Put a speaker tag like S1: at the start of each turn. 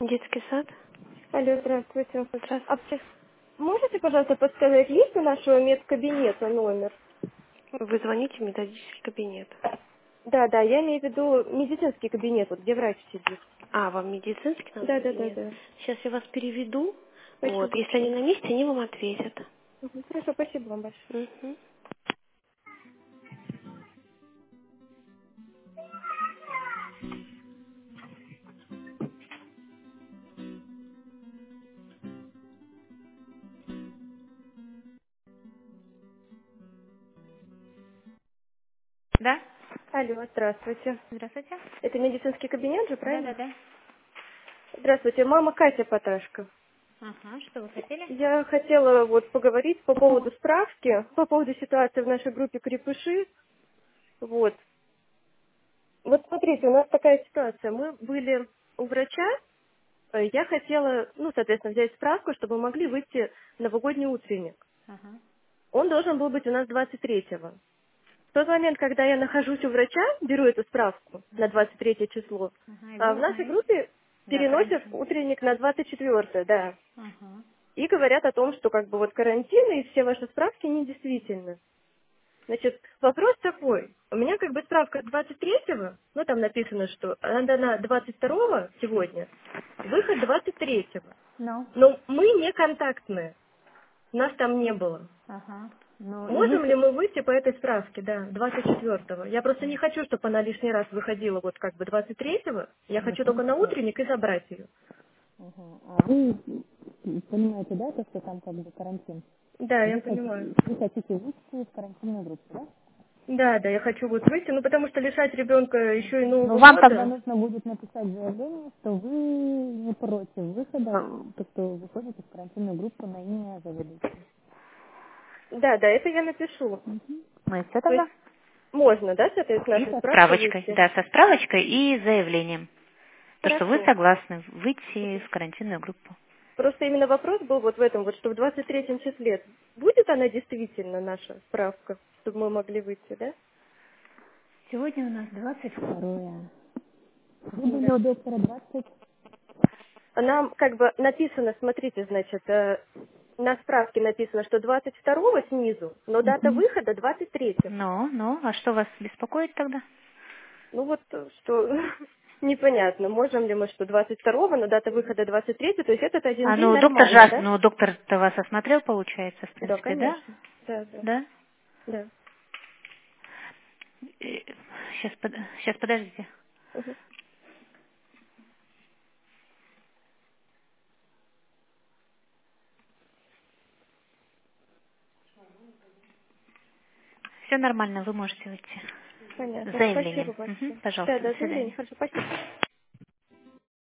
S1: Детский сад.
S2: Алло, здравствуйте. А
S1: Здравствуйте.
S2: можете, пожалуйста, подсказать, есть у нашего медкабинета номер?
S1: Вы звоните в методический кабинет.
S2: Да, да, я имею в виду медицинский кабинет, вот где врач сидит.
S1: А, вам медицинский надо
S2: Да, да, да,
S1: кабинет?
S2: да.
S1: Сейчас я вас переведу. Вот.
S2: Спасибо
S1: Если они
S2: большое.
S1: на месте, они вам ответят.
S2: Хорошо, спасибо вам большое.
S1: Мгм.
S3: Да?
S2: Алло, здравствуйте.
S3: Здравствуйте.
S2: Это медицинский кабинет же, правильно?
S3: Да.
S2: Здравствуйте, мама Катя Поташко.
S3: Ага, что вы хотели?
S2: Я хотела вот поговорить по поводу справки, по поводу ситуации в нашей группе крепыши. Вот. Вот смотрите, у нас такая ситуация. Мы были у врача. Я хотела, ну, соответственно, взять справку, чтобы мы могли выйти в новогодний утренник.
S3: Ага.
S2: Он должен был быть у нас 23-го. В тот момент, когда я нахожусь у врача, беру эту справку на 23 число,
S3: Ага, и
S2: а
S3: вы
S2: в нашей
S3: узнаете?
S2: группе
S3: Да,
S2: переносят
S3: карантин.
S2: утренник на 24, да.
S3: Ага.
S2: И говорят о том, что как бы вот карантин и все ваши справки недействительны. Значит, вопрос такой. У меня как бы справка 23-го, ну там написано, что она дана 22-го сегодня, выход 23-го.
S3: Ну,
S2: Но мы не контактные, нас там не было.
S3: ага. Ну,
S2: Можем ли
S3: если...
S2: мы выйти по этой справке, да, 24-го? Я просто не хочу, чтобы она лишний раз выходила вот как бы 23-го. Я
S3: Вы
S2: хочу только на
S3: слышите?
S2: утренник и забрать ее.
S3: Ага. А вы понимаете, да, то, что там как бы карантин?
S2: Да, я
S3: Вы
S2: понимаю.
S3: хотите выйти в карантинную группу, да?
S2: Да, да, я хочу вот выйти, ну потому что лишать ребенка еще и
S3: Ну,
S2: Нового
S3: вам тогда
S2: года.
S3: нужно будет написать заявление, что вы не против выхода, то, что вы ходите в карантинную группу на имя заведующего.
S2: Да, да, это я напишу.
S3: Ну и все
S2: То есть
S3: тогда?
S2: можно, да, с этой с
S3: И
S2: нашей
S3: со
S2: справкой
S3: справочкой,
S2: выйти?
S3: да, со справочкой и заявлением. То, что вы
S2: Хорошо.
S3: согласны выйти в карантинную группу.
S2: Просто именно вопрос был вот в этом, вот что в 23-м числе будет она действительно наша справка, чтобы мы могли выйти, да?
S3: Сегодня у нас 22-е. Вы были
S2: Да.
S3: у доктора 20.
S2: Нам как бы написано, смотрите, значит, на справке написано, что 22-го снизу, но дата
S3: Мгм.
S2: выхода 23-го.
S3: Ну, а что вас беспокоит тогда?
S2: Ну вот, что непонятно, можем ли мы, что 22-го, но дата выхода 23-го, то есть этот один
S3: А,
S2: день
S3: ну,
S2: нормально, да?
S3: доктор-то вас осмотрел, получается, в
S2: Да,
S3: принципе, да?
S2: конечно. Да, да,
S3: Да?
S2: да.
S3: Сейчас, подождите.
S2: Мгм.
S3: Все нормально, вы можете выйти. С
S2: Понятно. Спасибо
S3: заявлением. Мгм,
S2: большое. Да,
S3: пожалуйста, до
S2: да, заявление.
S3: свидания.
S2: Хорошо, спасибо.